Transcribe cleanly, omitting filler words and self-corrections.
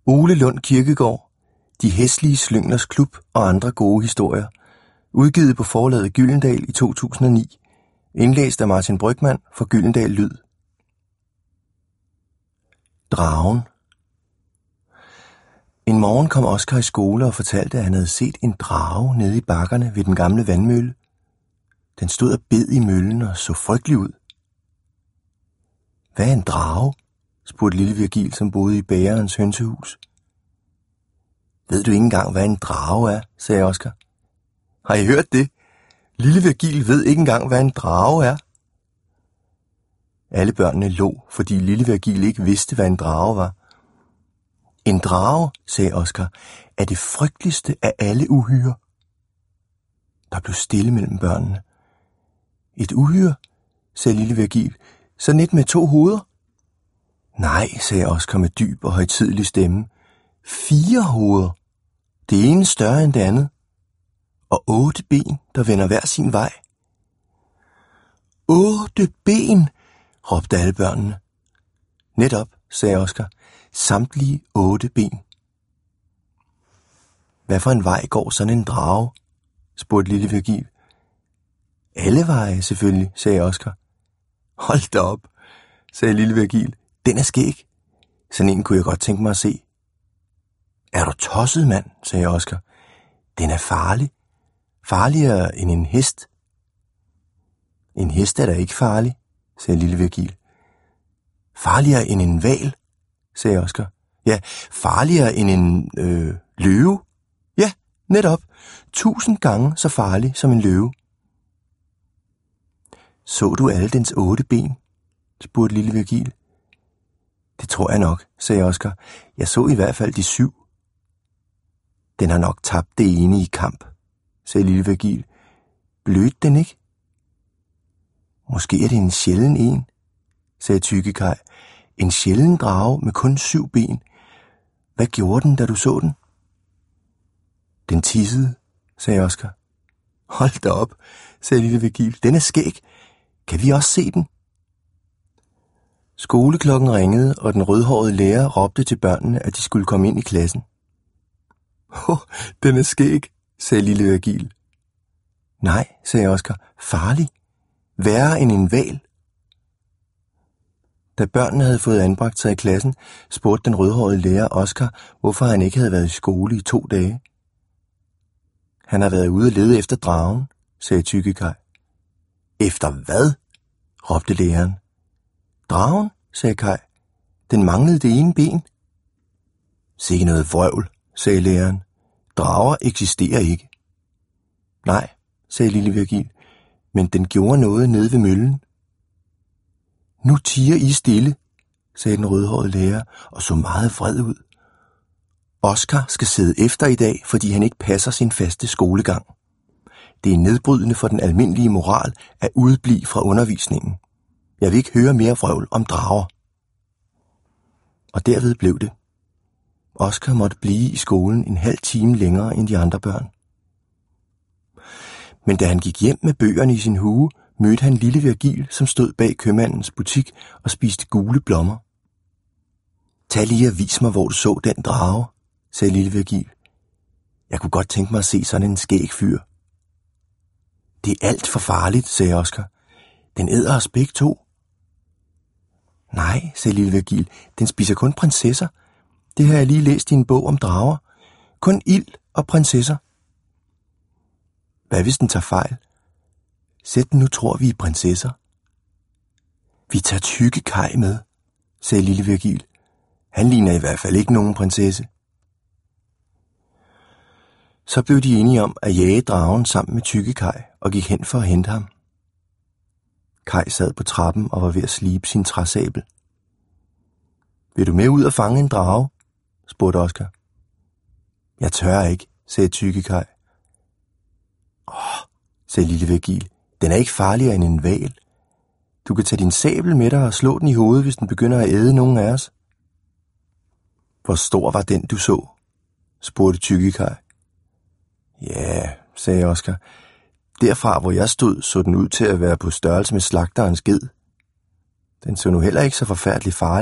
Ole Lund Kirkegaard, De hæslige slynglers klub og andre gode historier. Udgivet på forlaget Gyldendal i 2009. Indlæst af Martin Brygmann for Gyldendal Lyd. Dragen. En morgen kom Oscar i skole og fortalte, at han havde set en drage nede i bakkerne ved den gamle vandmølle. Den stod og bed i møllen og så frygtelig ud. Hvad er en drage? Spurgte lille Virgil, som boede i bagerens hønsehus. Ved du ikke engang, hvad en drage er, sagde Oscar. Har I hørt det? Lille Virgil ved ikke engang, hvad en drage er. Alle børnene lå, fordi lille Virgil ikke vidste, hvad en drage var. En drage, sagde Oscar, er det frygteligste af alle uhyrer. Der blev stille mellem børnene. Et uhyre, sagde lille Virgil, sådan et med 2 hoveder. Nej, sagde Oscar med dyb og højtidelig stemme. 4 hoveder. Det ene større end det andet. Og 8 ben, der vender hver sin vej. 8 ben, råbte alle børnene. Netop, sagde Oscar. Samtlige 8 ben. Hvad for en vej går sådan en drage? Spurgte lille Virgil. Alle veje, selvfølgelig, sagde Oscar. Hold da op, sagde lille Virgil. Den er skæg. Sådan en kunne jeg godt tænke mig at se. Er du tosset, mand, sagde Oscar. Den er farlig. Farligere end en hest. En hest er da ikke farlig, sagde lille Virgil. Farligere end en hval, sagde Oscar. Ja, farligere end en løve. Ja, netop. 1000 gange så farlig som en løve. Så du alle dens 8 ben? Spurgte lille Virgil. Det tror jeg nok, sagde Oscar. Jeg så i hvert fald de 7. Den har nok tabt det ene i kamp, sagde lille Virgil. Blødte den ikke? Måske er det en sjælden en, sagde Tyggekaj. En sjælden drage med kun 7 ben. Hvad gjorde den, da du så den? Den tissede, sagde Oscar. Hold da op, sagde lille Virgil. Den er skæg. Kan vi også se den? Skoleklokken ringede, og den rødhårede lærer råbte til børnene, at de skulle komme ind i klassen. Den er skæg, sagde lille Virgil. Nej, sagde Oscar. Farlig. Værre end en hval. Da børnene havde fået anbragt sig i klassen, spurgte den rødhårede lærer Oscar, hvorfor han ikke havde været i skole i 2 dage. Han har været ude og lede efter dragen, sagde Tyggekaj. Efter hvad? Råbte læreren. Dragen, sagde Kaj. Den manglede det ene ben. Sikke noget vrøvl, sagde læreren. Drager eksisterer ikke. Nej, sagde lille Virgil, men den gjorde noget nede ved møllen. Nu tiger I stille, sagde den rødhårede lærer og så meget vred ud. Oscar skal sidde efter i dag, fordi han ikke passer sin faste skolegang. Det er nedbrydende for den almindelige moral at udeblive fra undervisningen. Jeg vil ikke høre mere vrøvl om drager. Og derved blev det. Oscar måtte blive i skolen en halv time længere end de andre børn. Men da han gik hjem med bøgerne i sin hue, mødte han lille Virgil, som stod bag købmandens butik og spiste gule blommer. Tag lige og vis mig, hvor du så den drage, sagde lille Virgil. Jeg kunne godt tænke mig at se sådan en skæg fyr. Det er alt for farligt, sagde Oscar. Den æder os begge 2. Nej, sagde lille Virgil, den spiser kun prinsesser. Det har jeg lige læst i en bog om drager. Kun ild og prinsesser. Hvad hvis den tager fejl? Sæt den nu tror vi er prinsesser. Vi tager Tyggekaj med, sagde lille Virgil. Han ligner i hvert fald ikke nogen prinsesse. Så blev de enige om at jage dragen sammen med Tyggekaj og gik hen for at hente ham. Kaj sad på trappen og var ved at slibe sin træsabel. Vil du med ud og fange en drage? Spurgte Oscar. Jeg tør ikke, sagde Tyggekaj. Sagde lille Virgil. Den er ikke farligere end en hval. Du kan tage din sabel med dig og slå den i hovedet, hvis den begynder at æde nogen af os. Hvor stor var den, du så? Spurgte Tyggekaj. Ja, sagde Oscar. Derfra, hvor jeg stod, så den ud til at være på størrelse med slagterens ged. Den så nu heller ikke så forfærdelig farlig